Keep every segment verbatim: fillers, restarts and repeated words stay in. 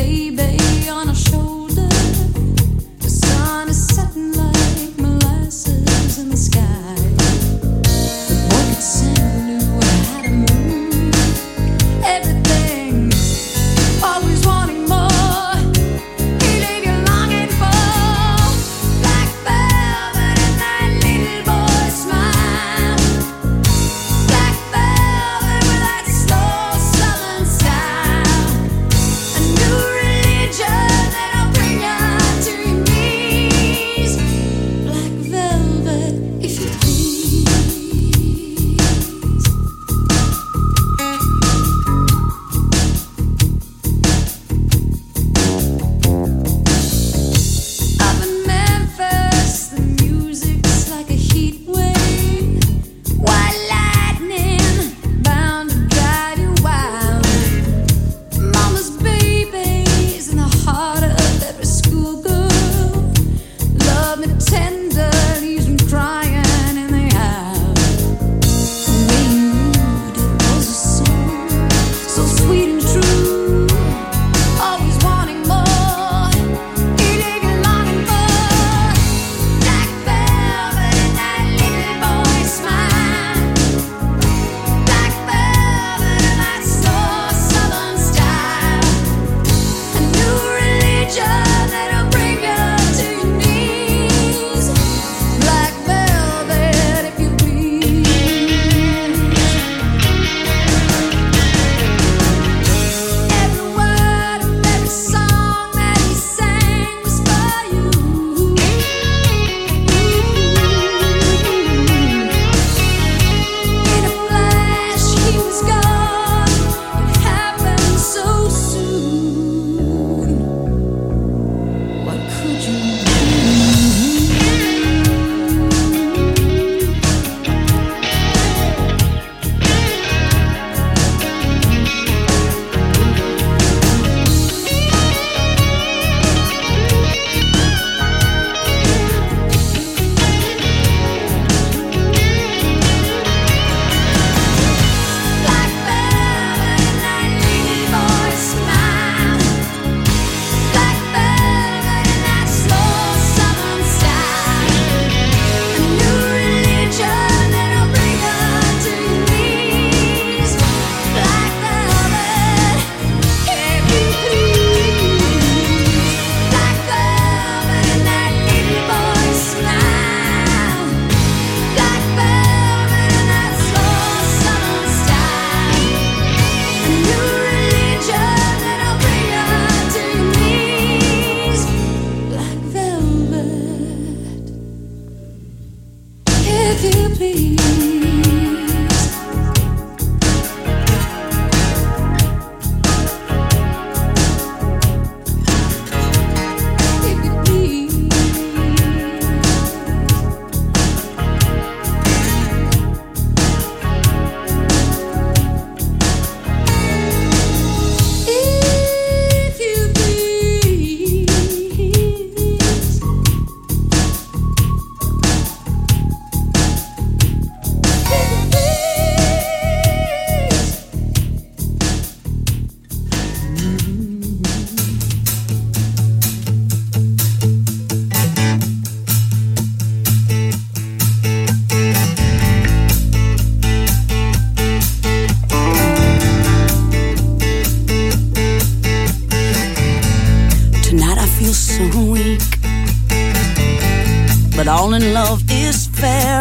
but all in love is fair.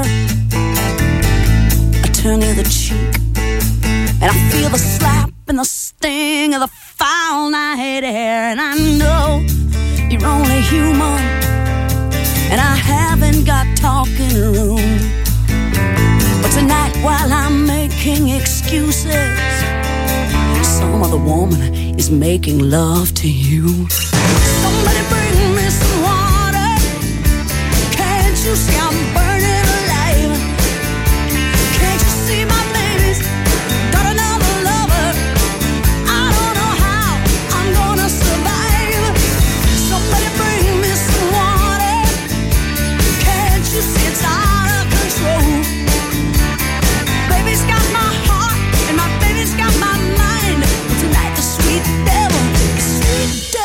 I turn the other cheek, and I feel the slap and the sting of the foul night air. And I know you're only human, and I haven't got talking room. But tonight, while I'm making excuses, some other woman is making love to you. Somebody bring me some water. Can't you see I'm burning alive? Can't you see my baby's got another lover? I don't know how I'm gonna survive. Somebody bring me some water. Can't you see it's out of control? Baby's got my heart and my baby's got my mind. But tonight the sweet devil, the sweet devil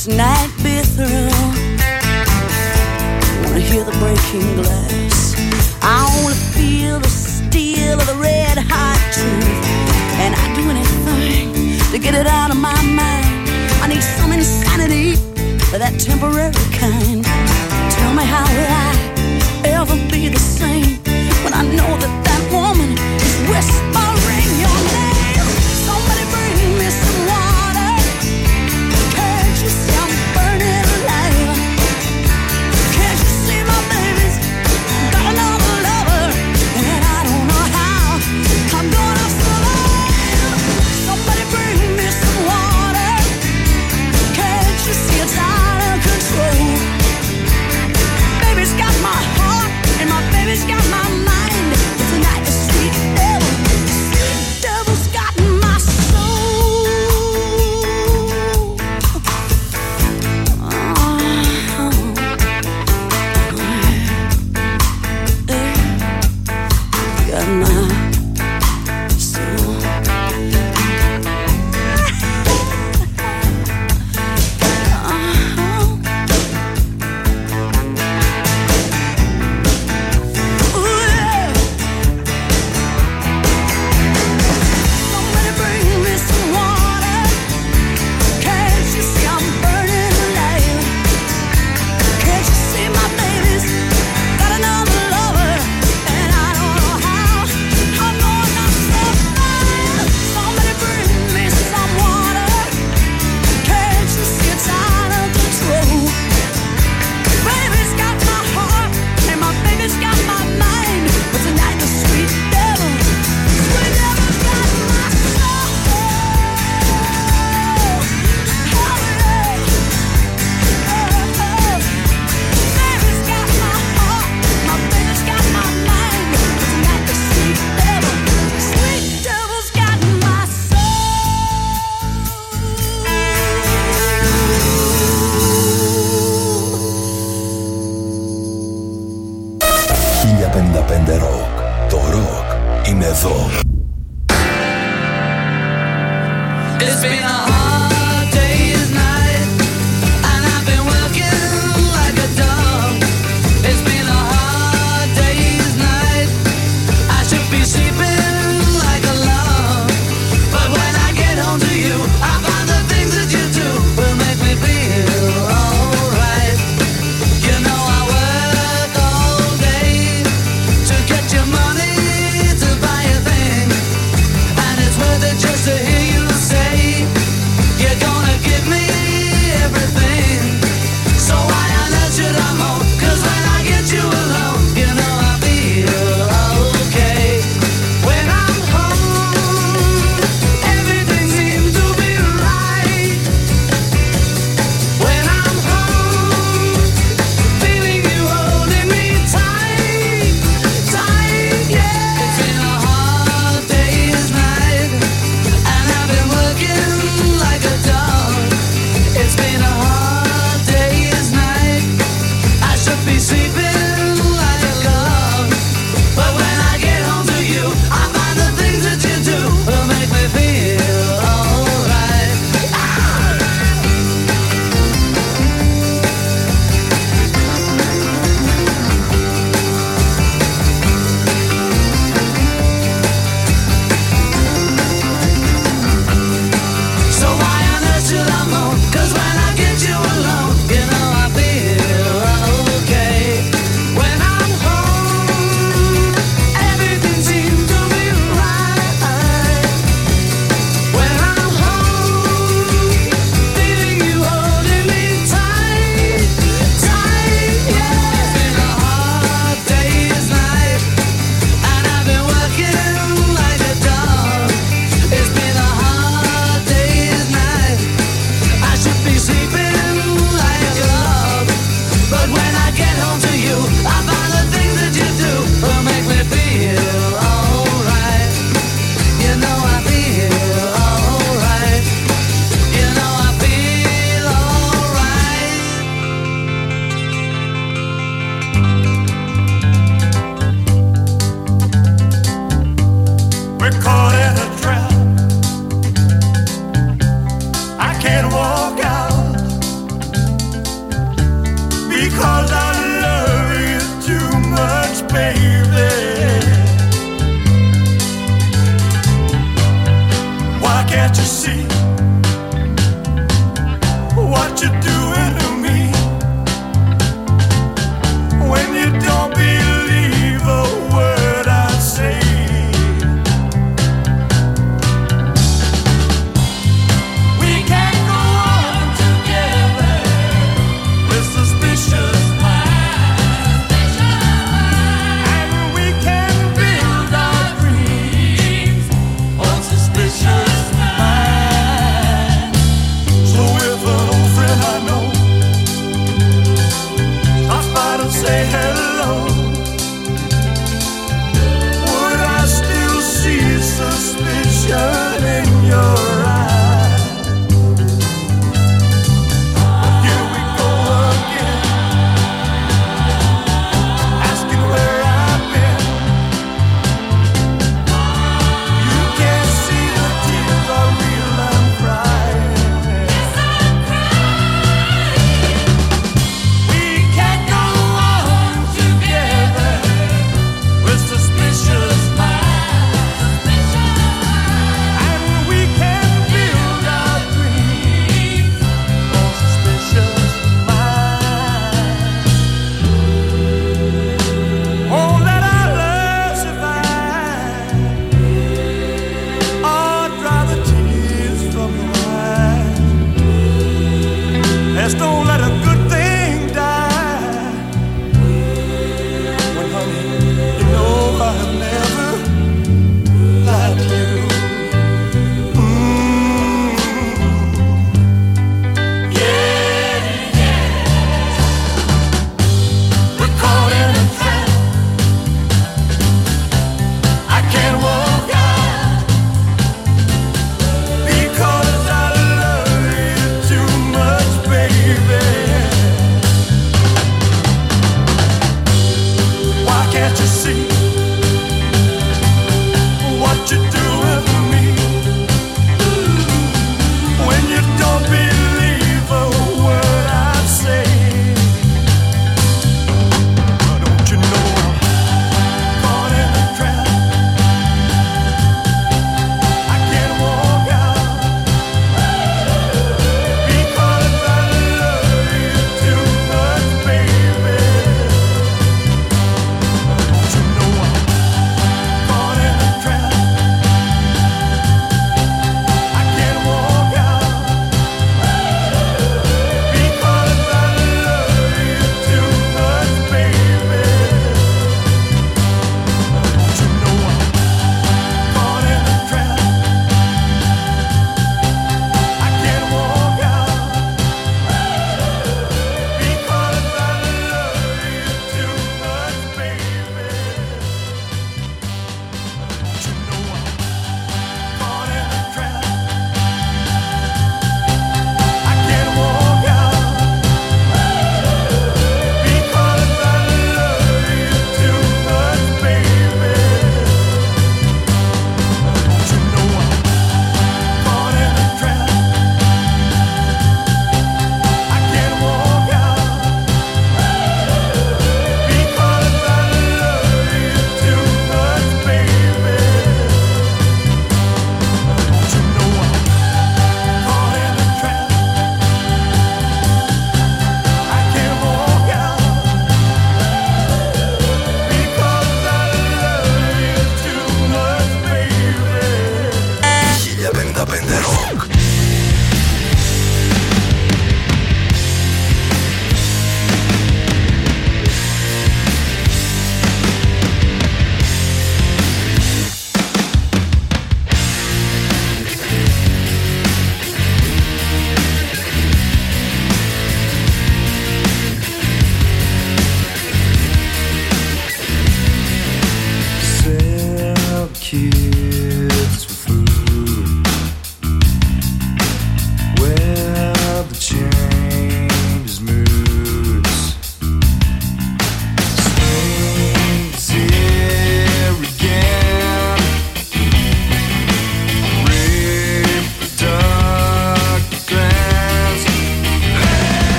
this night be through. Wanna hear the breaking glass. I only feel the steel of the red hot truth, and I'd do anything to get it out of my mind. I need some insanity, that temporary kind. Tell me, how will I ever be the same when I know that that woman is whispering your name? Somebody bring me some water. Can't you see I'm burning alive? Can't you see my baby's got another lover, and I don't know how I'm gonna survive. Somebody bring me some water. Can't you see it's out of control?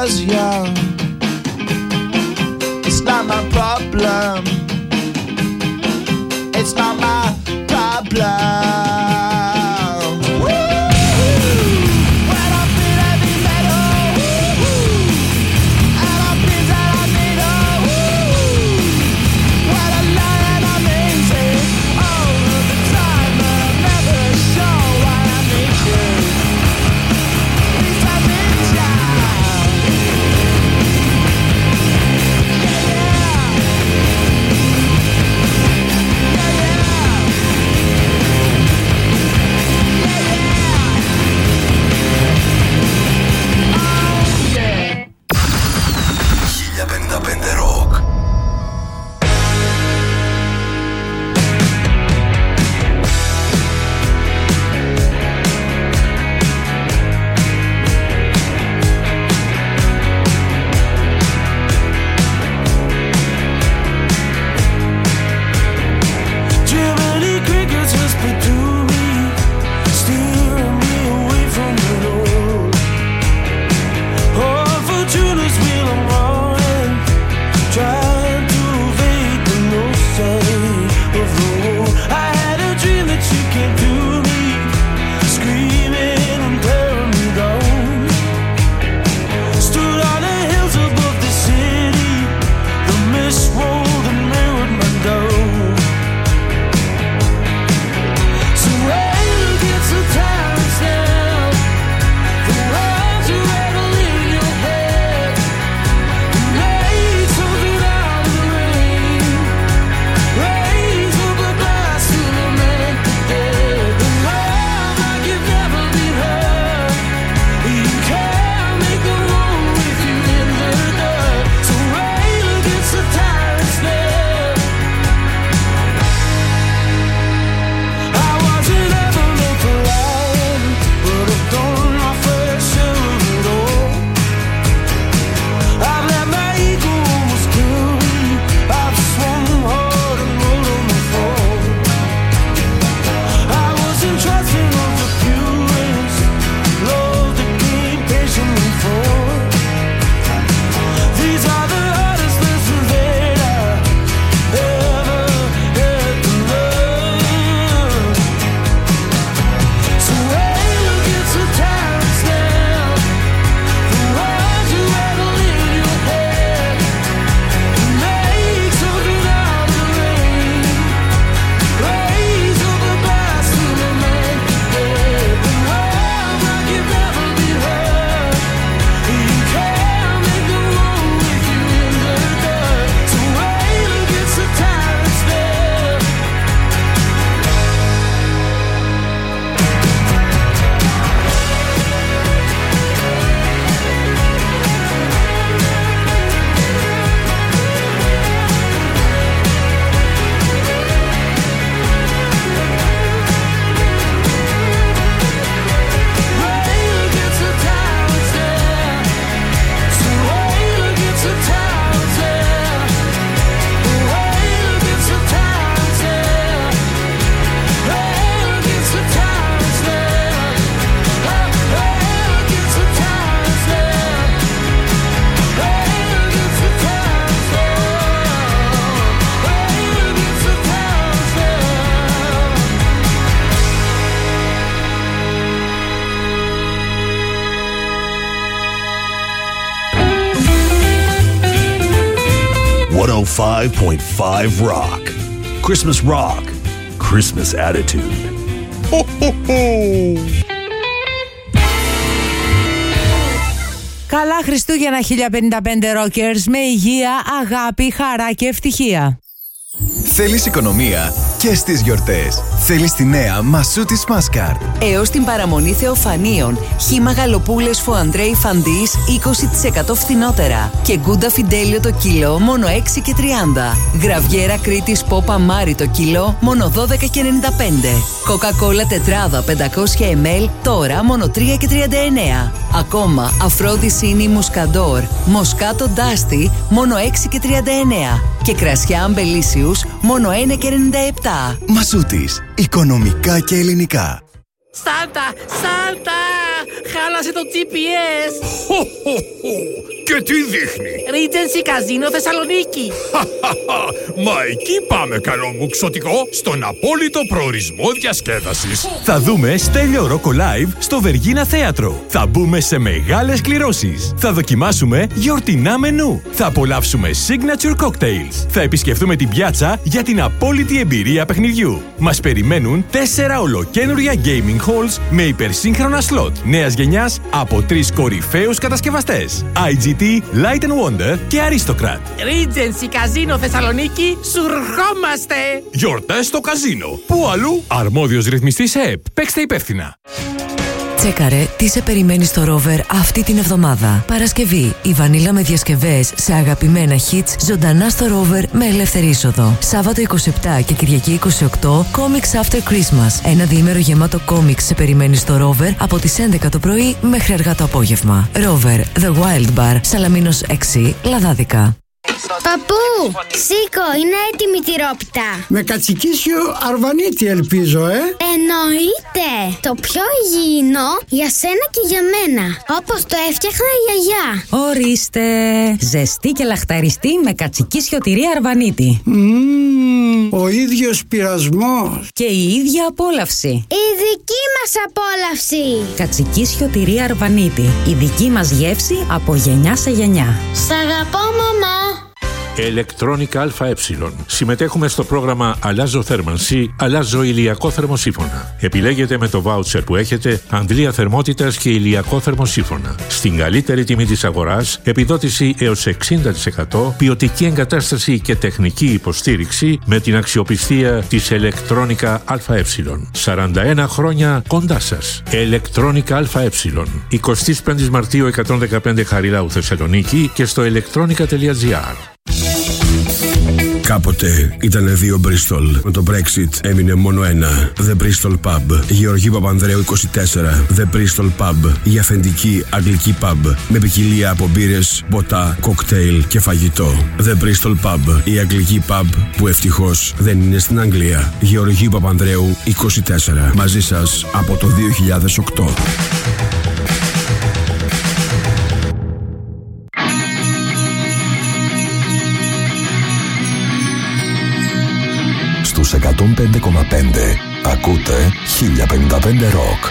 was young. It's not my problem. It's not my problem. one oh five point five Rock. Christmas Rock. Christmas Attitude. Ho, ho, ho. Καλά Χριστούγεννα χίλια πενήντα πέντε Rockers, με υγεία, αγάπη, χαρά και ευτυχία. Θέλεις οικονομία και στις γιορτές. Θέλεις τη νέα Μασούτης Μάσκαρ. Έως την παραμονή Θεοφανίων, χύμα γαλοπούλες Φοαντρέι Φαντής είκοσι τοις εκατό φθηνότερα. Και γκούντα Φιντέλιο το κιλό μόνο έξι και τριάντα. Γραβιέρα Κρήτης Πόπα Μάρι το κιλό μόνο δώδεκα και ενενήντα πέντε. Κοκακόλα τετράδα πεντακόσια μιλιλίτρα τώρα μόνο τρία και τριάντα εννέα. Ακόμα Αφρόδισίνη Μουσκαντόρ Μοσκάτο Ντάστι μόνο έξι και τριάντα εννέα. Και κρασιά Αμπελίσιους μόνο ένα και ενενήντα επτά. Μασούτης. Οικονομικά και ελληνικά. Σάντα! Σάντα! Χάλασε το τζι πι ες! Και τι δείχνει? Regency Casino Θεσσαλονίκη. Μα εκεί πάμε, καλό μου ξωτικό, στον απόλυτο προορισμό διασκέδασης. Θα δούμε Στέλιο Ρόκο Live στο Βεργίνα Θέατρο. Θα μπούμε σε μεγάλες κληρώσεις. Θα δοκιμάσουμε γιορτινά μενού. Θα απολαύσουμε signature cocktails. Θα επισκεφτούμε την πιάτσα για την απόλυτη εμπειρία παιχνιδιού. Μας περιμένουν τέσσερα ολοκένουργια gaming halls με υπερσύγχρονα slot νέας γενιάς από τρεις κορυφαίους κατασκευαστές. άι τζι τι, Light and Wonder και Aristocrat. Regency Casino Θεσσαλονίκη, σου ερχόμαστε. Γιορτές στο καζίνο. Πού αλλού? Αρμόδιος ρυθμιστής ΕΕΠ. Παίξτε υπεύθυνα. Τσέκαρε τι σε περιμένει στο Rover αυτή την εβδομάδα. Παρασκευή, η βανίλα με διασκευές σε αγαπημένα hits ζωντανά στο Rover με ελεύθερη είσοδο. Σάββατο είκοσι επτά και Κυριακή είκοσι οκτώ, Comics After Christmas. Ένα διήμερο γεμάτο comics σε περιμένει στο Rover από τις έντεκα το πρωί μέχρι αργά το απόγευμα. Rover, The Wild Bar, Σαλαμίνος έξι, Λαδάδικα. Παππού, σήκω, είναι έτοιμη τη τυρόπιτα. Με κατσικίσιο αρβανίτη ελπίζω, ε. Εννοείται. Το πιο υγιεινό για σένα και για μένα. Όπως το έφτιαχνα η γιαγιά. Ορίστε. Ζεστή και λαχταριστή με κατσικίσιο τυρί αρβανίτη. Mm, ο ίδιος πειρασμός. Και η ίδια απόλαυση. Η δική μας απόλαυση. Κατσικίσιο τυρί αρβανίτη. Η δική μας γεύση από γενιά σε γενιά. Σ' αγαπώ, μαμά. Electronic ΑΕ. Συμμετέχουμε στο πρόγραμμα Αλλάζω θέρμανση, αλλάζω ηλιακό θερμοσύφωνα. Επιλέγετε με το βάουτσερ που έχετε αντλία θερμότητας και ηλιακό θερμοσύφωνα. Στην καλύτερη τιμή της αγοράς, επιδότηση έως εξήντα τοις εκατό, ποιοτική εγκατάσταση και τεχνική υποστήριξη με την αξιοπιστία της Electronic ΑΕ. σαράντα ένα χρόνια κοντά σας. Electronic ΑΕ. εικοστή πέμπτη Μαρτίου εκατόν δεκαπέντε Χαριλάου Θεσσαλονίκη και στο electronica τελεία τζι άρ. Κάποτε ήτανε δύο Bristol. Με το Brexit έμεινε μόνο ένα. The Bristol Pub. Γεωργίου Παπανδρέου είκοσι τέσσερα. The Bristol Pub. Η αφεντική αγγλική pub. Με ποικιλία από μπύρες, ποτά, κοκτέιλ και φαγητό. The Bristol Pub. Η αγγλική pub που ευτυχώς δεν είναι στην Αγγλία. Γεωργίου Παπανδρέου είκοσι τέσσερα. Μαζί σας από το δύο χιλιάδες οκτώ. Στους εκατόν πέντε κόμμα πέντε ακούτε χίλια πενήντα πέντε Rock.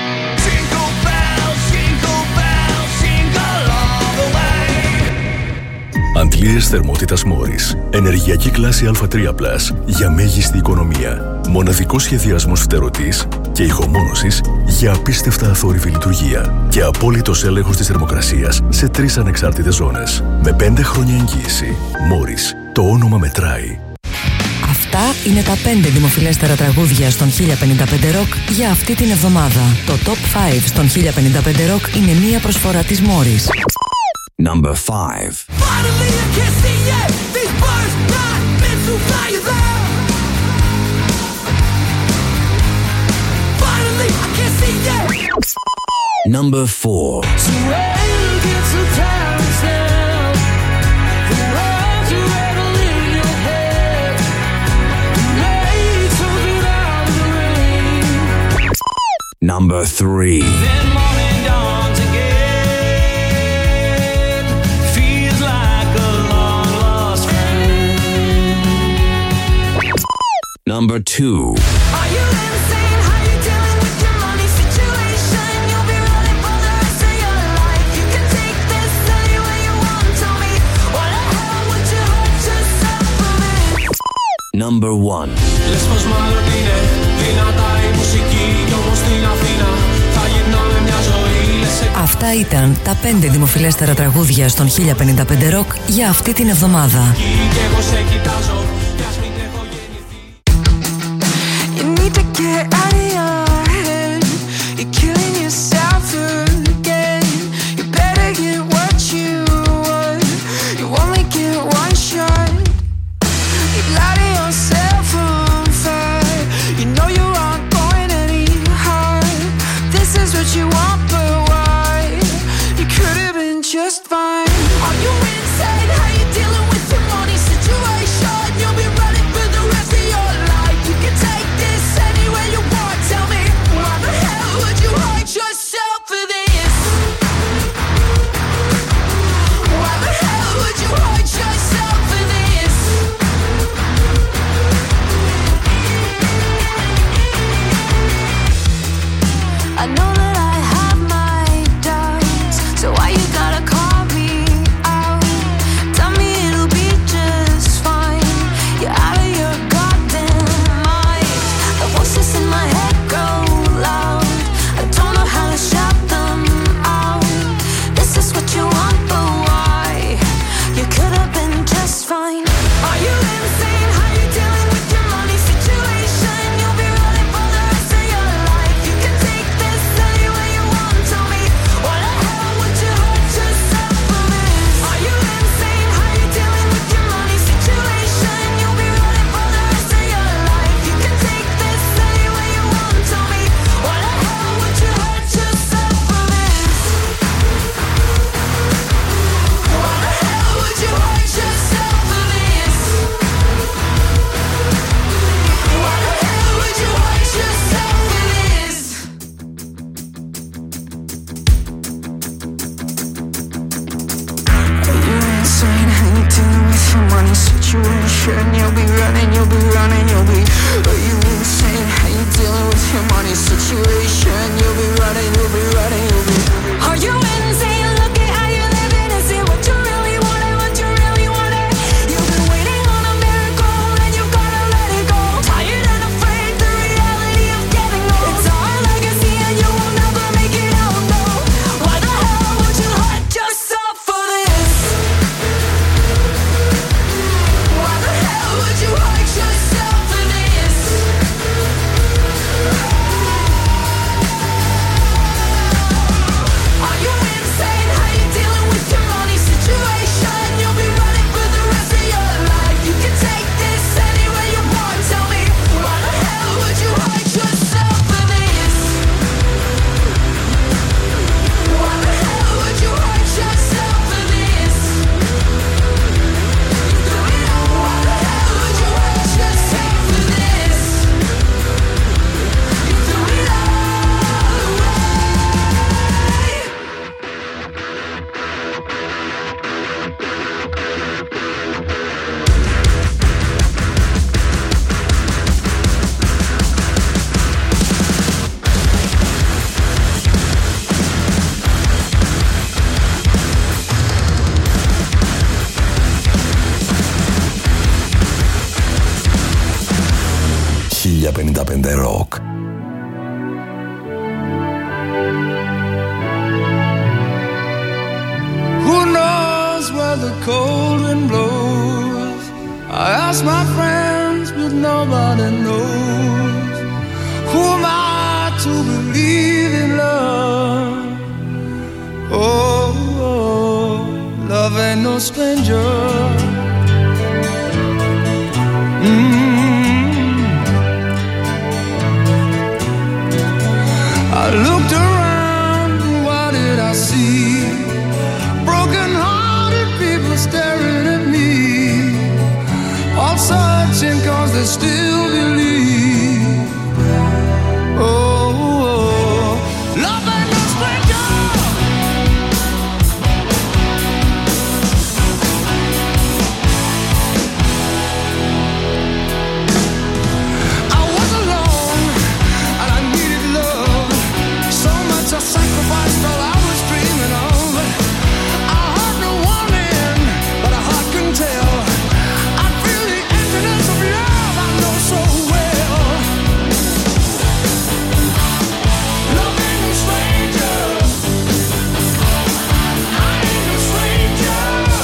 Αντλίες θερμότητας Μόρις. Ενεργειακή κλάση Α τρία πλας για μέγιστη οικονομία. Μοναδικός σχεδιασμός φτερωτής και ηχομόνωσης για απίστευτα αθόρυβη λειτουργία. Και απόλυτος έλεγχος της θερμοκρασίας σε τρεις ανεξάρτητες ζώνες. Με πέντε χρόνια εγγύηση. Μόρις. Το όνομα μετράει. Αυτά είναι τα πέντε δημοφιλέστερα τραγούδια στον χίλια πενήντα πέντε Rock για αυτή την εβδομάδα. Το Top πέντε στον χίλια πενήντα πέντε Rock είναι μία προσφορά της Μόρις. Number five. Number four. Number three. Number two. Are you insane? How you dealing with your money situation? You'll be running for the rest of your life. You can take this anywhere you want. Tell me, what the hell would you hurt yourself for this? Number one. Λες μάλλον είναι δυνατά η μουσική κι όμως στην Αθήνα θα γυρνάμε μια ζωή. Αυτά ήταν τα πέντε δημοφιλέστερα τραγούδια στον χίλια πενήντα πέντε Rock για αυτή την εβδομάδα. Και εγώ σε κοιτάζω. Get out of your head, you're killing yourself again. You better get what you want, you only get one shot. You're lighting yourself on fire, you know you aren't going any higher. This is what you want, but why? You could have been just fine. Are you insane? How you dealing with your money situation? You'll be running for the rest of your life. You can take this anywhere you want. Tell me, why the hell would you hurt yourself for this? money situation. You'll be running, you'll be running, you'll be. Are you insane? How you dealing with your money situation? You'll be running, you'll be running, you'll be. Are you insane? Look at how you're living and see what you really wanted, what you really wanted. You've been waiting on a miracle and you gotta let it go. Tired and afraid, the reality of getting old. It's our legacy and you will never make it out, no. Why the hell would you hurt yourself for this? Why the hell would you hurt yourself for this? Are you insane? How you dealing with your money situation? You'll be running for the rest of your life. You can take this anywhere you want. Tell me, why the hell would you hurt yourself for this? Why the hell would you hurt yourself for this? Why the hell would you hurt yourself for this? You threw it all away. χίλια πενήντα πέντε Rock. Who knows where the cold wind blows? I ask my friends, but nobody knows. Who am I to believe in love? Oh, oh, love ain't no stranger. Mm. I looked around, and what did I see? Broken-hearted people staring at me, all searching 'cause they still believe. Oh, oh, love ain't no stranger. I was alone and I needed love. So much I sacrificed all I was dreaming of. I heard no warning, but a heart can tell. I feel the emptiness of love I know so well. Love ain't no stranger. I ain't no stranger.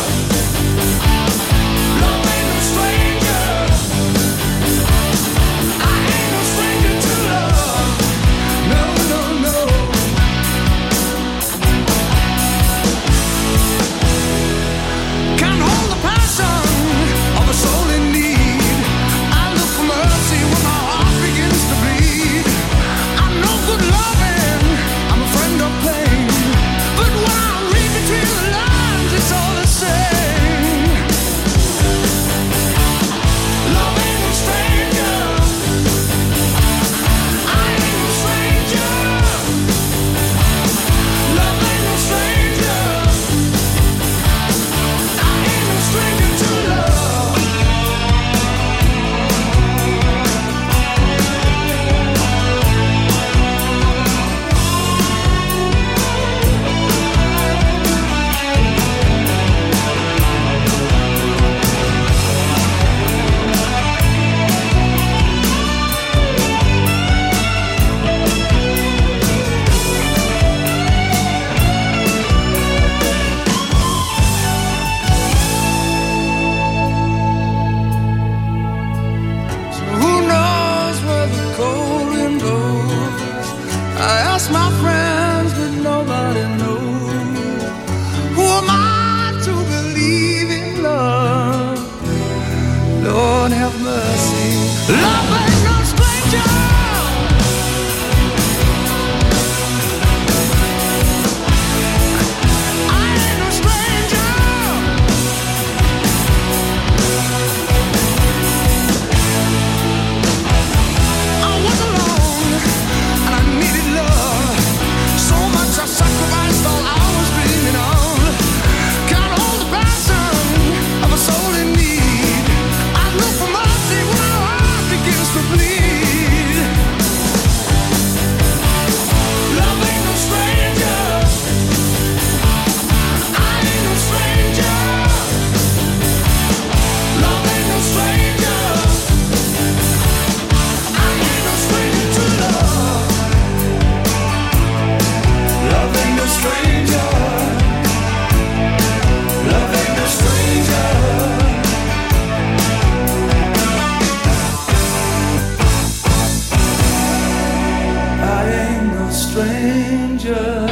Love ain't no stranger. I ain't no stranger to love. No, no, no. Can't hold the passion of a soul in need. I look for mercy when my heart begins to bleed. I'm no good loving, I'm a friend of pain. But when I read between the lines, it's all the same. Love ain't no stranger. I ain't no stranger. Love ain't no stranger. I ain't no stranger to love. So who knows where the cold wind blows? I ask my friends, but nobody knows. Who am I to believe in love? Lord have mercy. Love ain't no stranger. I ain't no stranger. I was alone and I needed love. stranger.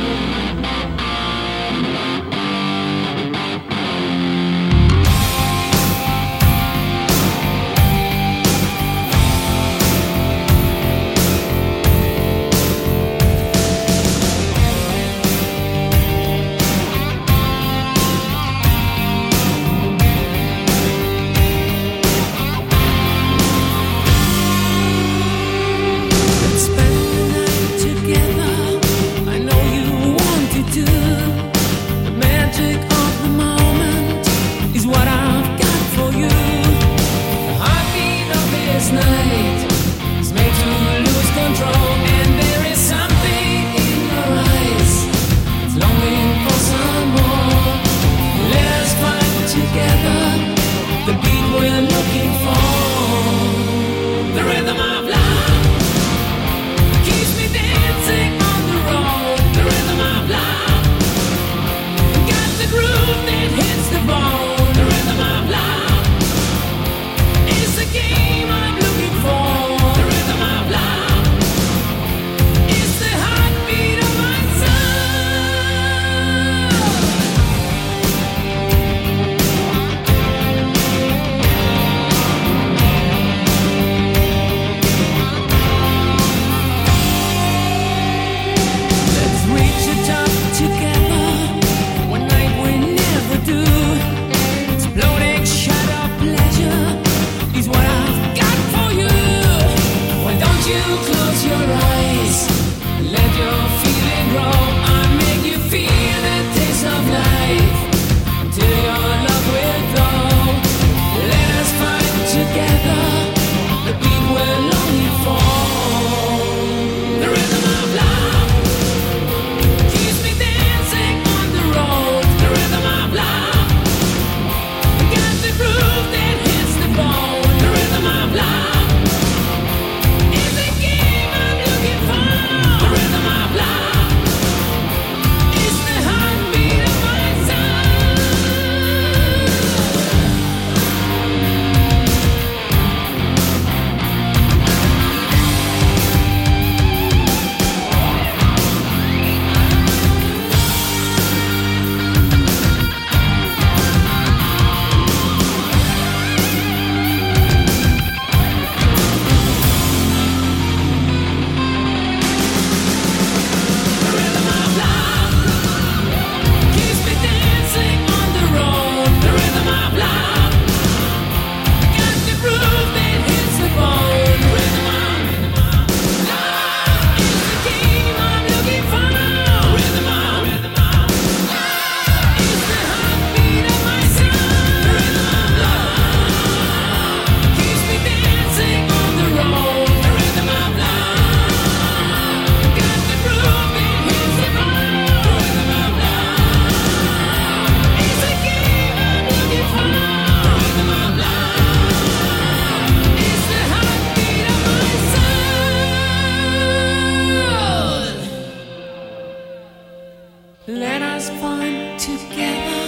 Let us find together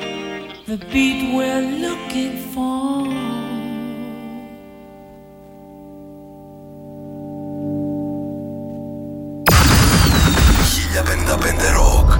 the beat we're looking for. χίλια πενήντα πέντε Rock.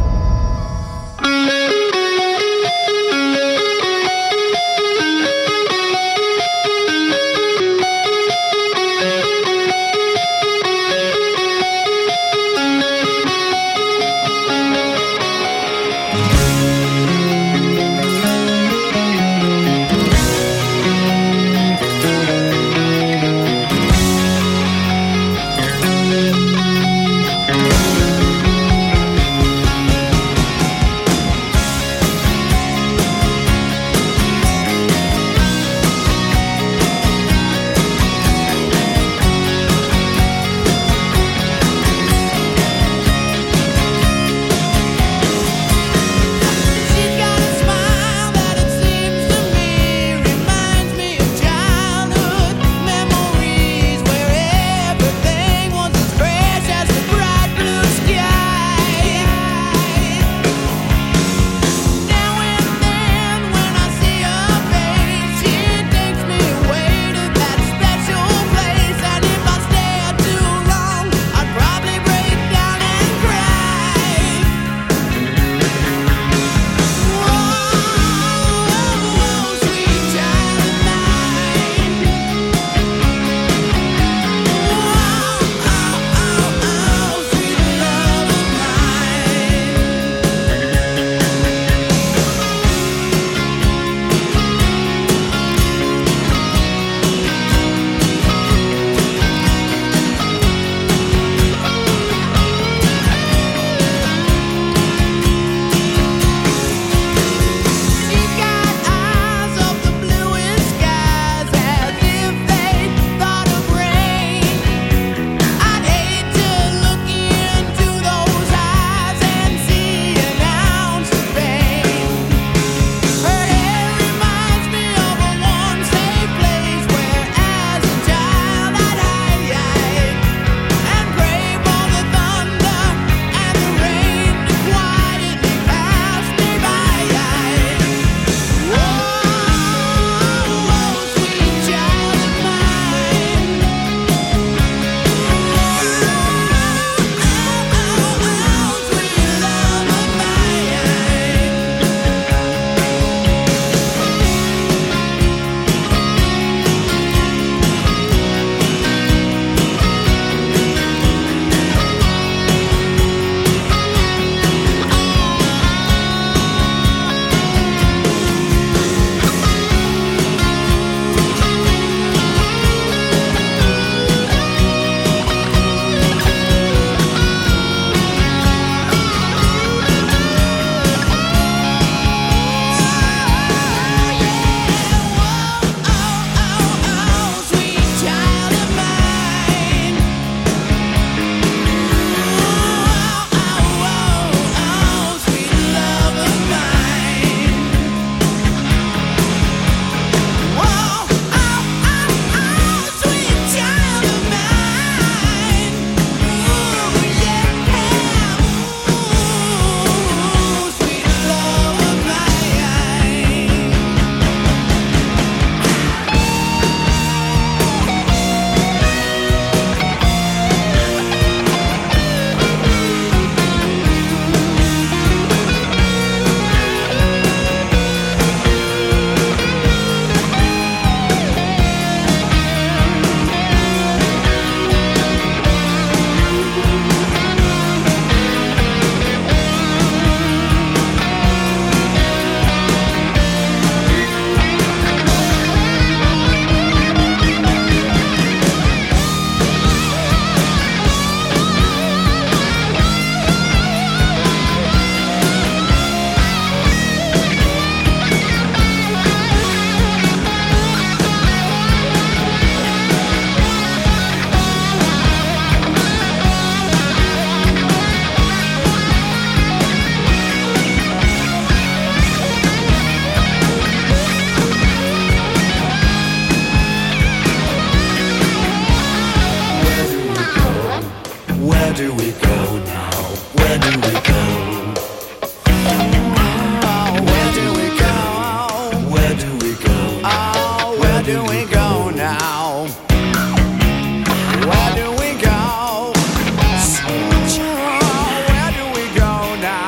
do we go now? Where do we go? Where do we go? Where do we go? Oh, where do we go now? Where do we go? Where do we go now?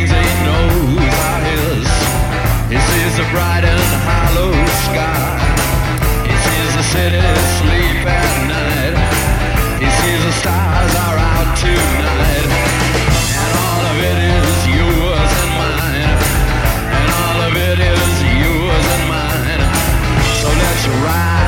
bright and hollow sky. surround.